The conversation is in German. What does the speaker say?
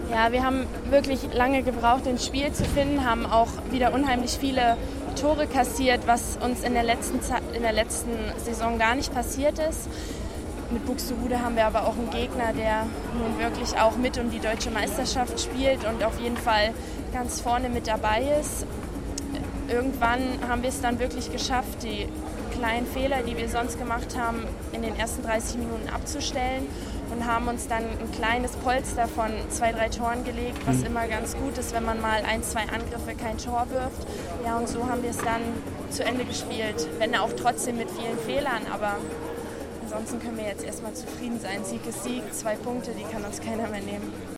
Ja, wir haben wirklich lange gebraucht, ins Spiel zu finden, haben auch wieder unheimlich viele Tore kassiert, was uns in der letzten Saison gar nicht passiert ist. Mit Buxtehude haben wir aber auch einen Gegner, der nun wirklich auch mit um die deutsche Meisterschaft spielt und auf jeden Fall ganz vorne mit dabei ist. Irgendwann haben wir es dann wirklich geschafft, die kleinen Fehler, die wir sonst gemacht haben, in den ersten 30 Minuten abzustellen und haben uns dann ein kleines Polster von 2-3 Toren gelegt, was immer ganz gut ist, wenn man mal 1-2 Angriffe kein Tor wirft. Ja, und so haben wir es dann zu Ende gespielt, wenn auch trotzdem mit vielen Fehlern, aber ansonsten können wir jetzt erstmal zufrieden sein. Sieg ist Sieg, 2 Punkte, die kann uns keiner mehr nehmen.